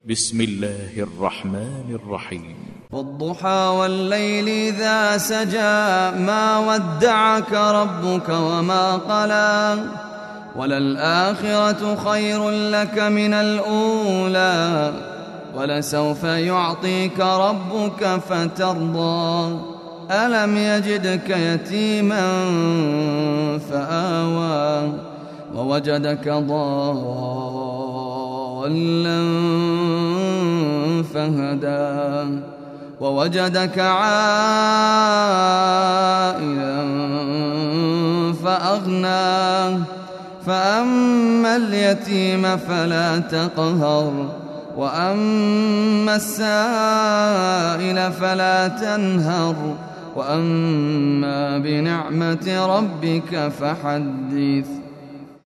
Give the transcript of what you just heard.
بسم الله الرحمن الرحيم. والضحى والليل إذا سجى ما ودعك ربك وما قلى وللآخرة خير لك من الأولى ولسوف يعطيك ربك فترضى ألم يجدك يتيما فآوى ووجدك ضالا فهدى ووجدك عائلا فأغنى فأما اليتيم فلا تقهر وأما السائل فلا تنهر وأما بنعمة ربك فحدث.